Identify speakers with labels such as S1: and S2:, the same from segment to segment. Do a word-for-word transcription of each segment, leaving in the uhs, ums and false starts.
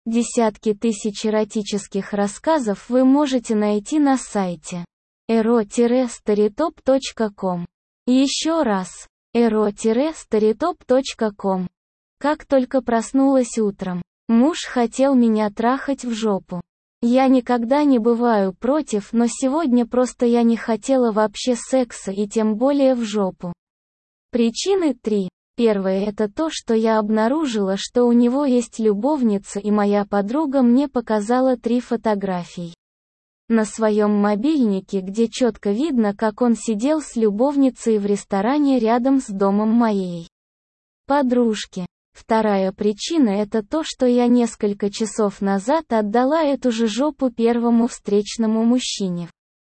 S1: Десятки тысяч эротических рассказов вы можете найти на сайте эро старитоп точка ком. Еще раз, эро старитоп точка ком. Как только проснулась утром, муж хотел меня трахать в жопу. Я никогда не бываю против, но сегодня просто я не хотела вообще секса и тем более в жопу. Причины три. Первое — это то, что я обнаружила, что у него есть любовница, и моя подруга мне показала три фотографий на своем мобильнике, где четко видно, как он сидел с любовницей в ресторане рядом с домом моей подружки. Вторая причина — это то, что я несколько часов назад отдала эту же жопу первому встречному мужчине.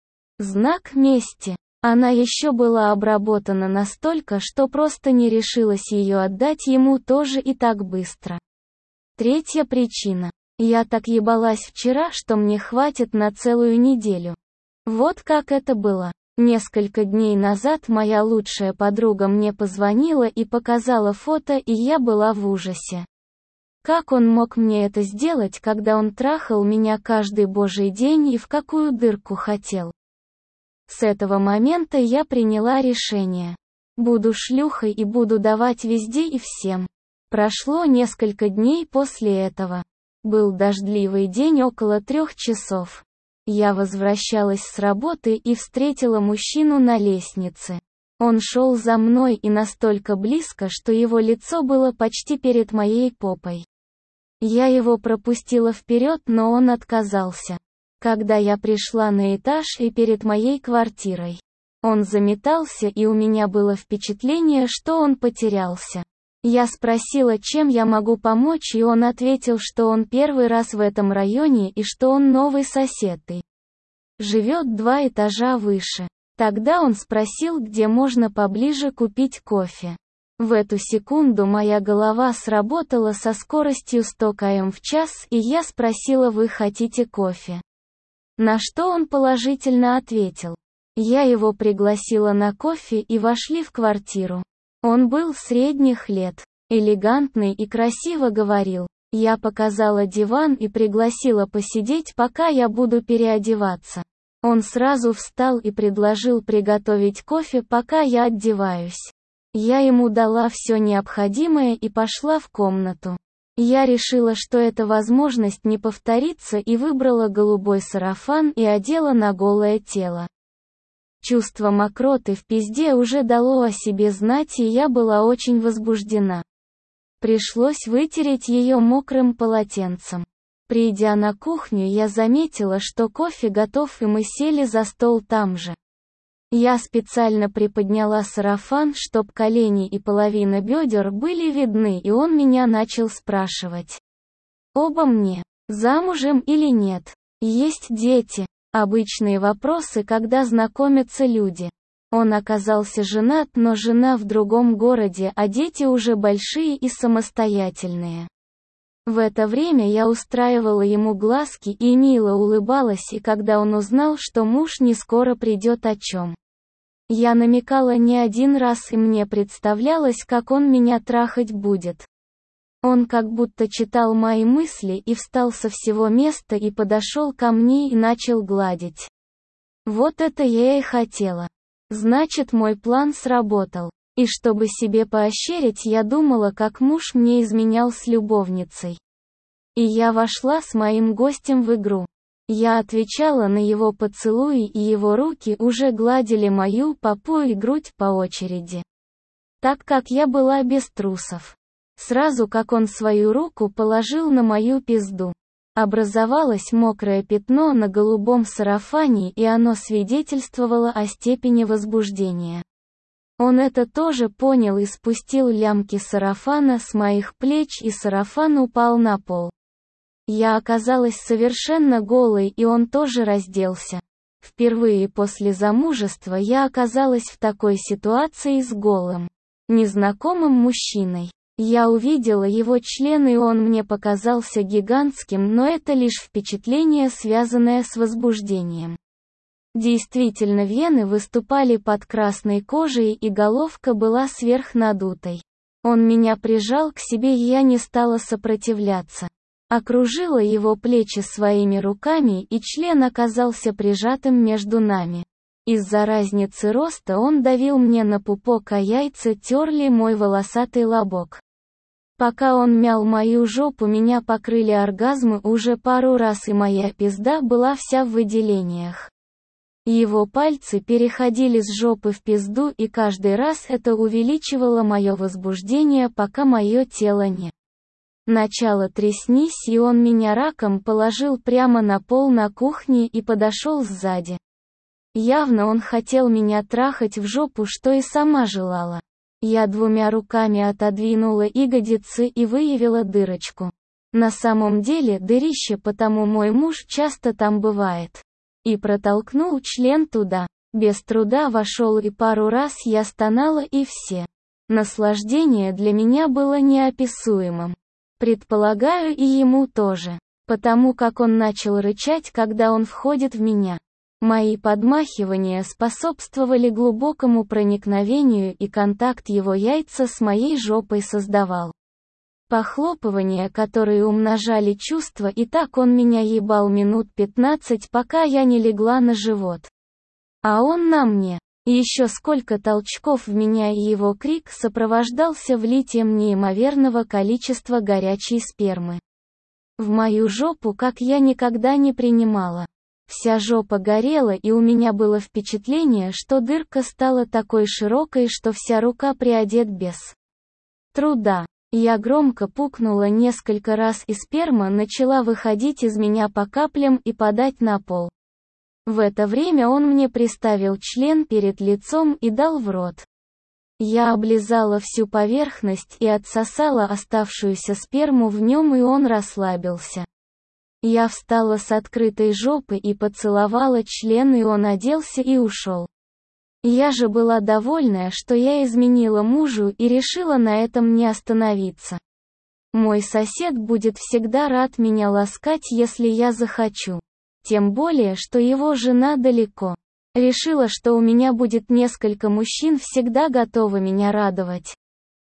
S1: Знак мести. Она еще была обработана настолько, что просто не решилась ее отдать ему тоже и так быстро. Третья причина. Я так ебалась вчера, что мне хватит на целую неделю. Вот как это было. Несколько дней назад моя лучшая подруга мне позвонила и показала фото, и я была в ужасе. Как он мог мне это сделать, когда он трахал меня каждый божий день и в какую дырку хотел? С этого момента я приняла решение. Буду шлюхой и буду давать везде и всем. Прошло несколько дней после этого. Был дождливый день около трех часов. Я возвращалась с работы и встретила мужчину на лестнице. Он шел за мной и настолько близко, что его лицо было почти перед моей попой. Я его пропустила вперед, но он отказался. Когда я пришла на этаж и перед моей квартирой, он заметался, и у меня было впечатление, что он потерялся. Я спросила, чем я могу помочь, и он ответил, что он первый раз в этом районе и что он новый сосед и живет два этажа выше. Тогда он спросил, где можно поближе купить кофе. В эту секунду моя голова сработала со скоростью сто километров в час, и я спросила: «Вы хотите кофе?» На что он положительно ответил. Я его пригласила на кофе и вошли в квартиру. Он был средних лет, элегантный и красиво говорил. Я показала диван и пригласила посидеть, пока я буду переодеваться. Он сразу встал и предложил приготовить кофе, пока я одеваюсь. Я ему дала все необходимое и пошла в комнату. Я решила, что эта возможность не повторится, и выбрала голубой сарафан и одела на голое тело. Чувство мокроты в пизде уже дало о себе знать, и я была очень возбуждена. Пришлось вытереть ее мокрым полотенцем. Придя на кухню, я заметила, что кофе готов, и мы сели за стол там же. Я специально приподняла сарафан, чтоб колени и половина бедер были видны, и он меня начал спрашивать. Оба мне, замужем или нет? Есть дети? Обычные вопросы, когда знакомятся люди. Он оказался женат, но жена в другом городе, а дети уже большие и самостоятельные. В это время я устраивала ему глазки и мило улыбалась, и когда он узнал, что муж не скоро придет, о чем я намекала не один раз, и мне представлялось, как он меня трахать будет. Он как будто читал мои мысли и встал со всего места и подошел ко мне и начал гладить. Вот это я и хотела. Значит, мой план сработал. И чтобы себе поощрить, я думала, как муж мне изменял с любовницей. И я вошла с моим гостем в игру. Я отвечала на его поцелуи, и его руки уже гладили мою попу и грудь по очереди. Так как я была без трусов. Сразу как он свою руку положил на мою пизду, образовалось мокрое пятно на голубом сарафане, и оно свидетельствовало о степени возбуждения. Он это тоже понял и спустил лямки сарафана с моих плеч, и сарафан упал на пол. Я оказалась совершенно голой, и он тоже разделся. Впервые после замужества я оказалась в такой ситуации с голым, незнакомым мужчиной. Я увидела его член, и он мне показался гигантским, но это лишь впечатление, связанное с возбуждением. Действительно, вены выступали под красной кожей, и головка была сверхнадутой. Он меня прижал к себе, и я не стала сопротивляться. Окружила его плечи своими руками, и член оказался прижатым между нами. Из-за разницы роста он давил мне на пупок, а яйца терли мой волосатый лобок. Пока он мял мою жопу, меня покрыли оргазмы уже пару раз, и моя пизда была вся в выделениях. Его пальцы переходили с жопы в пизду, и каждый раз это увеличивало мое возбуждение, пока мое тело не начало трястись, и он меня раком положил прямо на пол на кухне и подошел сзади. Явно он хотел меня трахать в жопу, что и сама желала. Я двумя руками отодвинула ягодицы и выявила дырочку. На самом деле дырище, потому мой муж часто там бывает. И протолкнул член туда. Без труда вошел, и пару раз я стонала, и все. Наслаждение для меня было неописуемым. Предполагаю, и ему тоже. Потому как он начал рычать, когда он входит в меня. Мои подмахивания способствовали глубокому проникновению, и контакт его яйца с моей жопой создавал похлопывания, которые умножали чувства, и так он меня ебал минут пятнадцать, пока я не легла на живот. А он на мне. Еще сколько толчков в меня, и его крик сопровождался влитием неимоверного количества горячей спермы в мою жопу, как я никогда не принимала. Вся жопа горела, и у меня было впечатление, что дырка стала такой широкой, что вся рука приодет без труда. Я громко пукнула несколько раз, и сперма начала выходить из меня по каплям и падать на пол. В это время он мне приставил член перед лицом и дал в рот. Я облизала всю поверхность и отсосала оставшуюся сперму в нем, и он расслабился. Я встала с открытой жопы и поцеловала член, и он оделся и ушел. Я же была довольная, что я изменила мужу, и решила на этом не остановиться. Мой сосед будет всегда рад меня ласкать, если я захочу. Тем более, что его жена далеко. Решила, что у меня будет несколько мужчин, всегда готовы меня радовать.